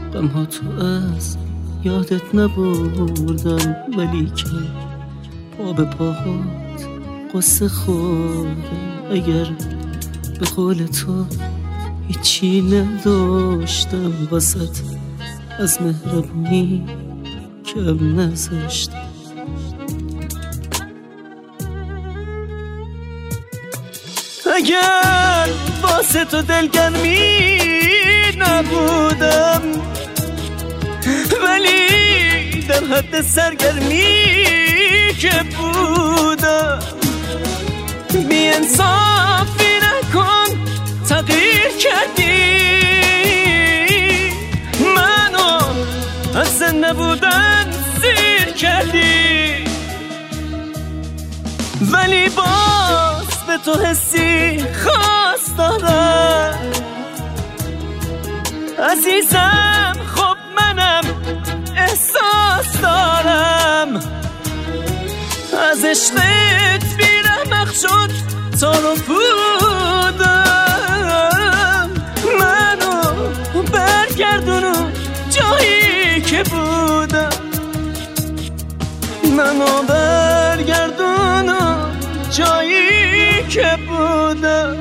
غمها تو از یادت نبردم، ولی که پا به پاهات قصه خوردم. اگر به قول تو هیچی نداشتم واسط، از مهربونی کم نذاشتم. اگر واسه تو دلگرمی نبودم، ولی در حد سرگرمی که بودم. بی انصافی نکن، تغییر کردی منو، از زنده بودن سیر کردی. ولی باز به تو حسی خاص دارم عزیزم. خب منم احساس دارم، از عشقت بی‌رحمق شد تار و پودم. منو برگردونو جایی که بودم، منو برگردونو جایی که بودم.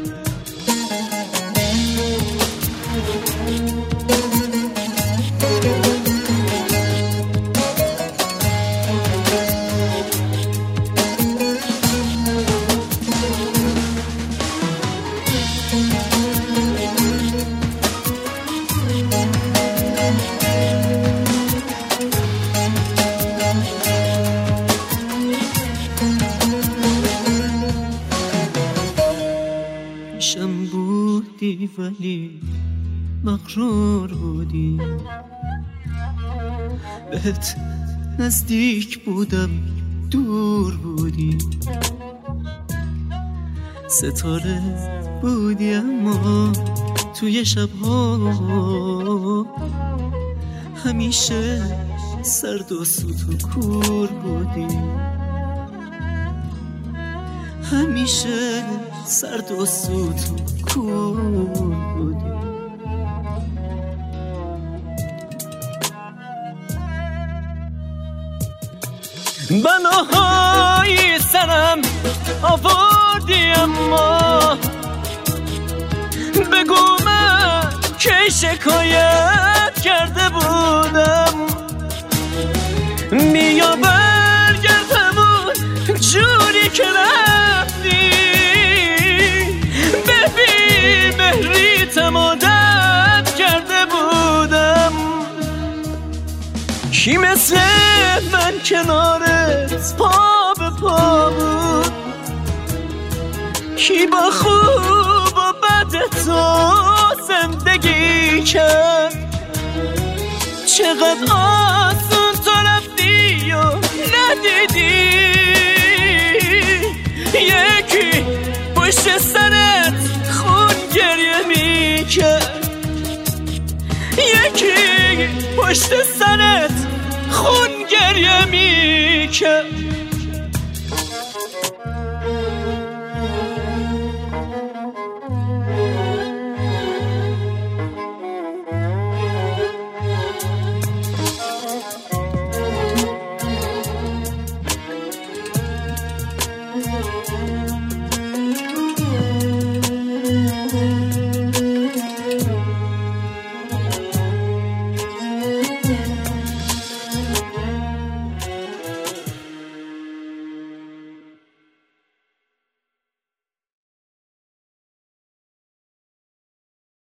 پیشم بودی ولی مغرور بودی، بهت نزدیک بودم دور بودی. ستاره بودی اما توی شبها همیشه سرد و سوت و کور بودی. همیشه سرد و سوت و کور بودی. بناهای سرم آوردی اما بگو من کی شکایت کرده بودم. بیا برگردمون جوری که رفتی، ببین مهریتم عادت کرده بودم. کی مثل من کنارت پا به پا بود، کی با خوب و بد تو زندگی کرد. چقدر آسون تو رفتی و ندیدی، یکی پشت سرت خون گریه میکرد، یکی پشت سرت خون گریه میکرد.